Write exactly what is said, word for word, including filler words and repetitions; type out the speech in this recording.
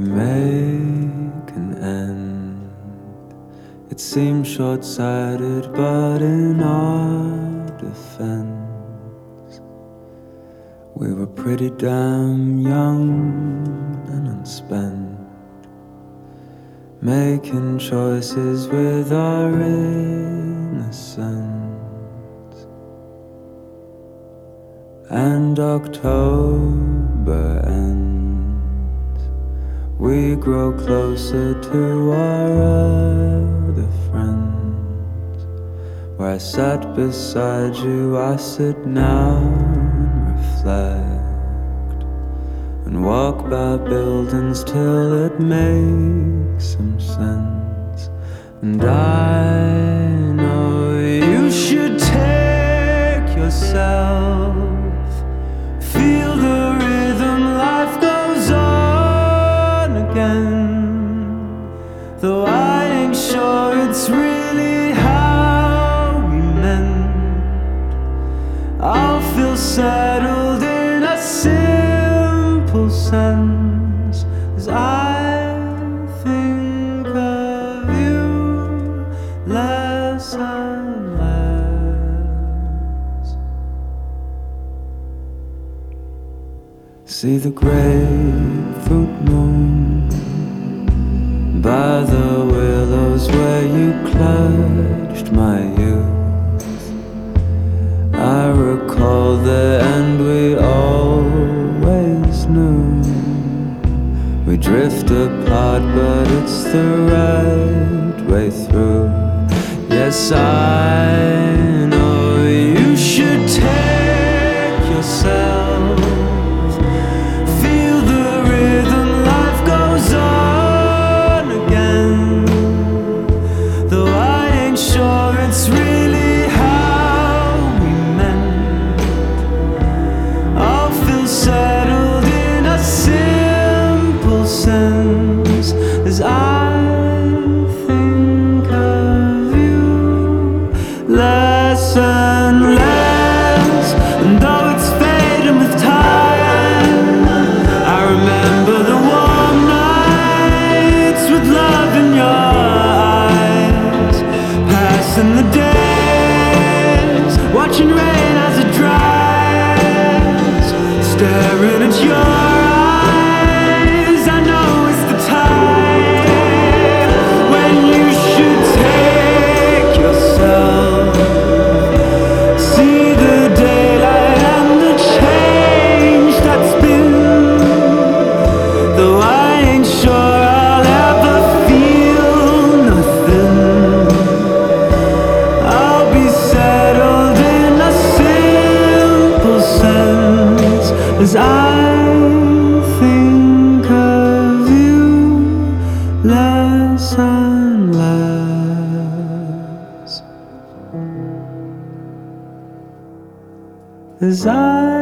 make an end. It seemed short-sighted, but in our defense, we were pretty damn young and unspent, making choices with our innocence. And October ends, we grow closer to our other friends. Where I sat beside you, I sit now and reflect, and walk by buildings till it makes some sense. And I know you should take yourself, feel the rhythm, life goes on again. Though I ain't sure it's really how we meant, I'll feel settled in a simple sense as I think of you less and less. See the grapefruit moon by the willows where you clutched my youth. I recall the end we always knew. We drift apart, but it's the right way through. Yes, I know you should take yourself, feel the rhythm, life goes on again. Though I ain't sure it's really how we meant, I'll feel settled in a simple sense as I think of you less and less. And though it's fading with time, I remember the warm nights with love in your eyes, passing the days, watching rain as it dries, staring at your eyes. I know it's the time when you should take yourself, see the daylight and the change that's been. Though I ain't sure I'll ever feel nothing, I'll be settled in a simple sense as I think of you less and less. As I